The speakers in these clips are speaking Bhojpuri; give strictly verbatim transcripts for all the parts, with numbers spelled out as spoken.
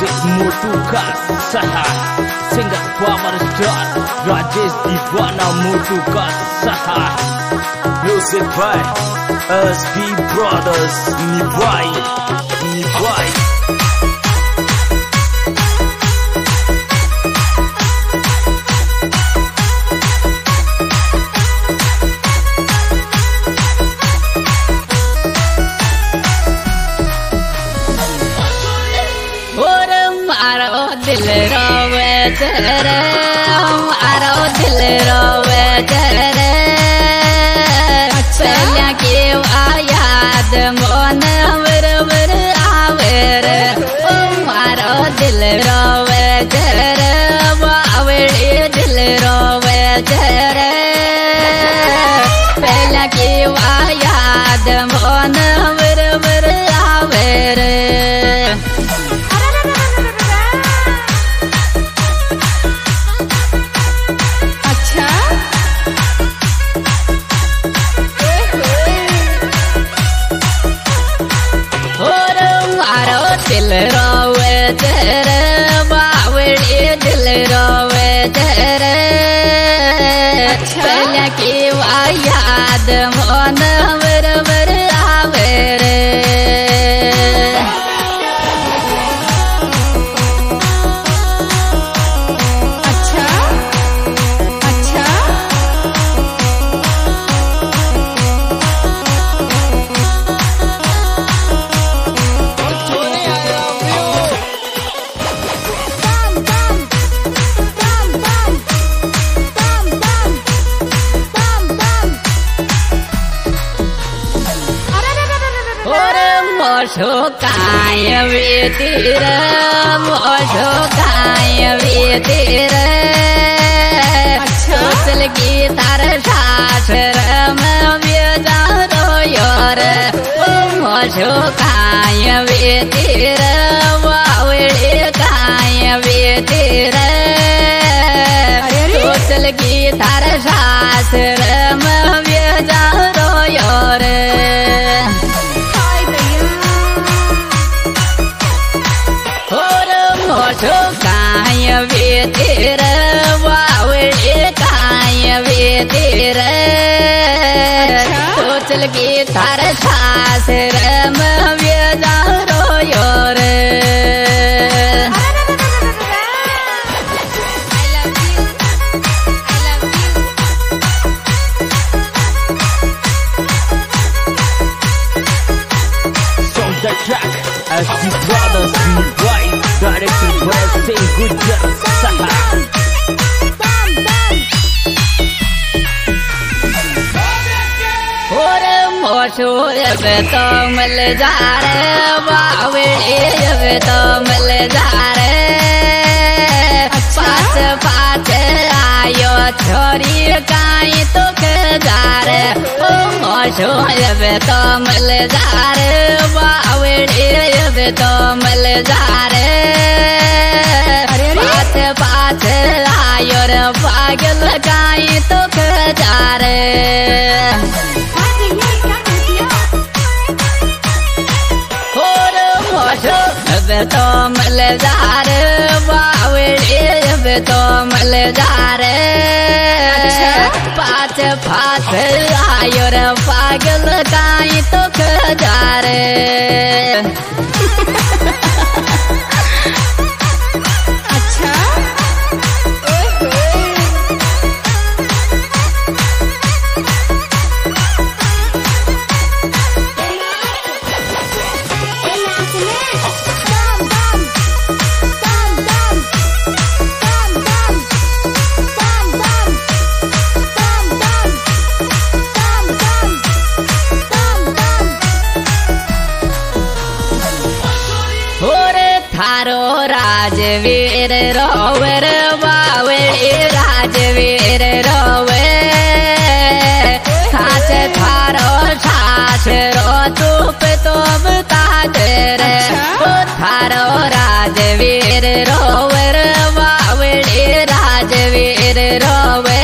Music Motu ka saha Singer Power Star Rajesh Divana Motu ka saha Music by S B Brothers Nibhai Nibhai दिल रोवे तेरे हमारा दिल रोवे तेरे पहले की याद मन बरबर आवे रे हमारा दिल रोवे तेरे बावड़ी दिल रोवे तेरे पहले की याद मन बरबर आवे रे दिल रोवे तेरे बावड़ी दिल रोवे तेरे पहले की याद मन बरबर आवे रे अच्छा अच्छा मोशो काय वीतिर मोशो काय वीतिर चल की तार शास्त्र व्यजारो योर मोशो काय वीतिर वावड़ी काय वीतिर चल की तार शास्त्र व्यजारो योर मोशो काय वीतिर वावड़ी काय वीतिर सोचल की तार शास्त्र व्यजारो योर S B Brothers Nibhai Directed by Singh Gujjar Saha मोशो अब तो मिल जा रे बावड़ी अब तो मिल जा रे पाँच पाँच आयो छोरी काई तो जा रे मोशो अब तो मिल जा रे बावड़ी अब तो मिल जा रे पाँच पाँच आयो रे पागल काई तो जा रे अब तो मिल जा रे बावड़ी अब तो मिल जा रे पाँच पाँच आयो रे पागल काई तो जा रे अच्छा थारो राजवीर रोवर बावड़ी राजवीर रोवे खास थारो छाछ रो तूप तोब ताजर थारो राजवीर रोवर बावड़ी राजवीर रोवे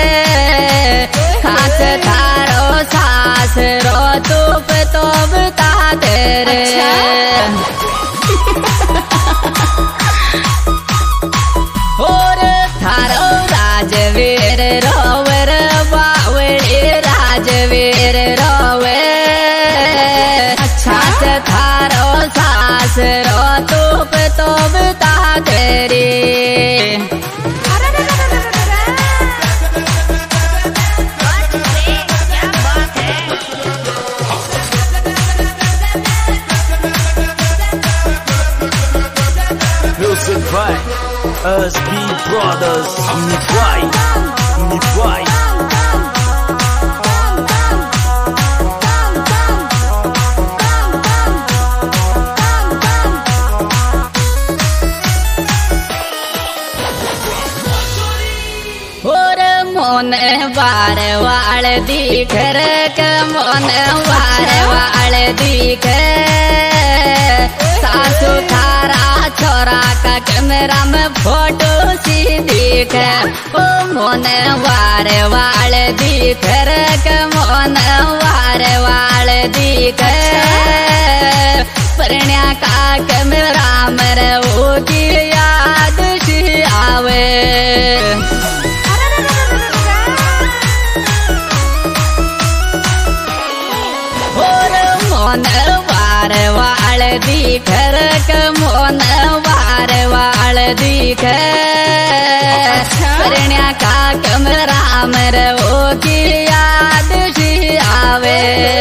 खास थारो सास रो तूप तोब ताजर रो तूप तो बता तेरी Music by S B Brothers. Nipwai, Nipwai. और मोन बार वाल दिख रक मोन बार वाल दिख सासू थारा छोरा का कैमरा में फोटो सी दिख ओ मोन वार वाल दिख रक मोन वार वाल दिख परण्या का कैमरा मेरे वो की याद सी आवे मोन वार वाल दिख रक मोन वार वाल दिख परण्या का कैमरा मेरे वो की याद सी आवे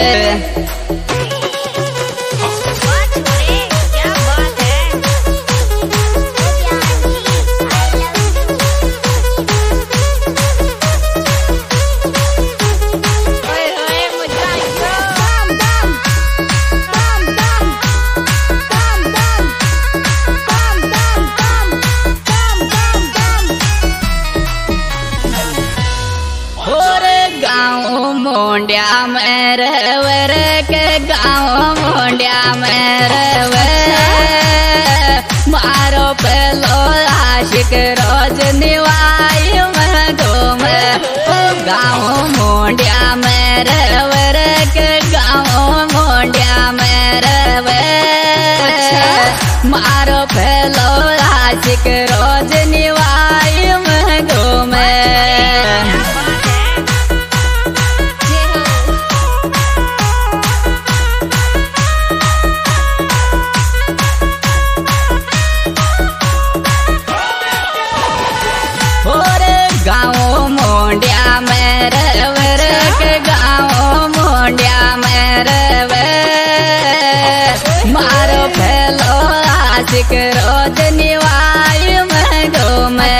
मोंडिया में रवर के गाँव मोंडिया में रवर मारो पेलो आशिक रोज निवाई में घूम गाँव मोंडिया में रवर के गाँव मोंडिया में रवर मारो पेलो आशिक रोज निवाई में घूमे मोंडिया में रवर के गाँव मोंडिया में रवर मारो फैलो आशिक रोज निवाई में घूमे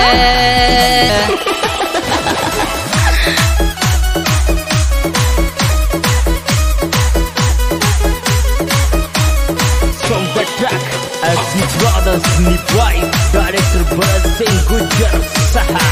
From the track, S B Brothers. Nipwai, director Bharat Singh Gujjar Saha.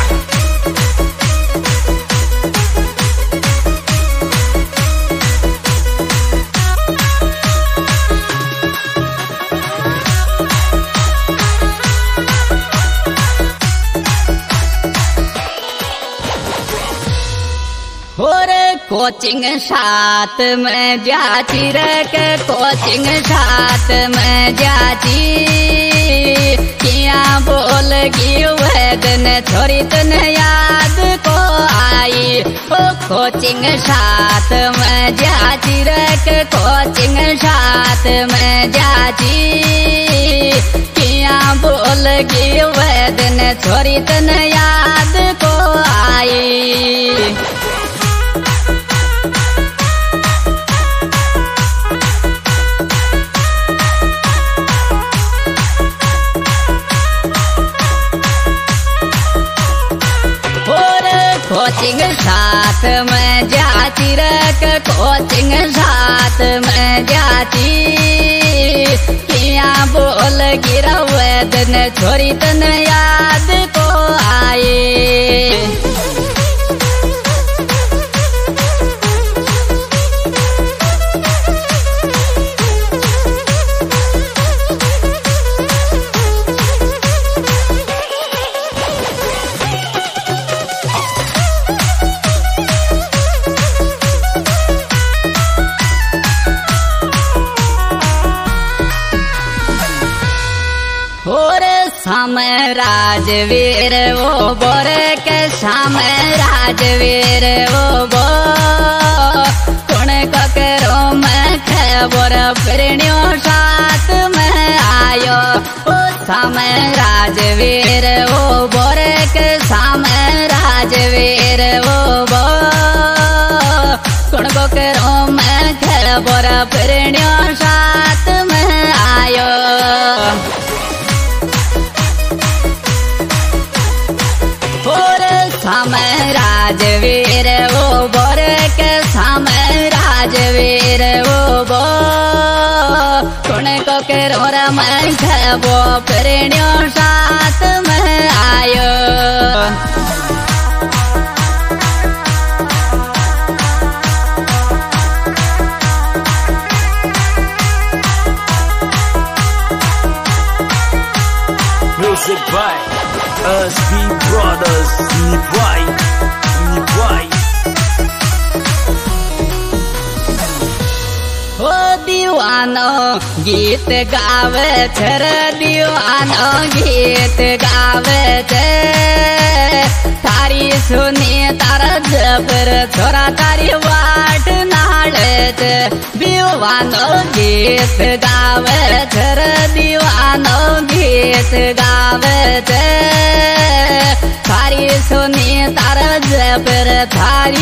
और कोचिंग साथ में जाती रख कोचिंग साथ में जाती किया बोलगी वह दिन थोड़ी दिन याद को आई ओ कोचिंग साथ में जाती रख कोचिंग साथ में जाती किया बोलगी वह दिन थोड़ी दिन याद को आई कोचिंग साथ में जाती रख कोचिंग साथ में जाती किया बोल गिरा दिन छोरी तन याद को आए सामे राजवीर वो बोरे के सामे राजवीर वो बो कुण ककरो में खबर प्रणियों साथ में आयो ओ सामे राजवीर ओ बोरे के सामे राजवीर ओ बो कुण को करो मैं खेल बोरा फिरण्यो साथ में आयो और सामे राजवीर ओ बोरे के सामे राजवीर ओ बो कुण को करो रे मैं खेल बो फिरण्यो साथ में आयो Music by S B Brothers. Nipwai, Nipwai. ओ दीवानो गीत गावे छे रे दीवानो गीत गावे छे तारी सुनी तारा जबर छोरा तारी वाट नाड़े छे दीवानो गीत गावे छे रे दीवानो गीत गावे छे तारी सुनी तारा जबर थारी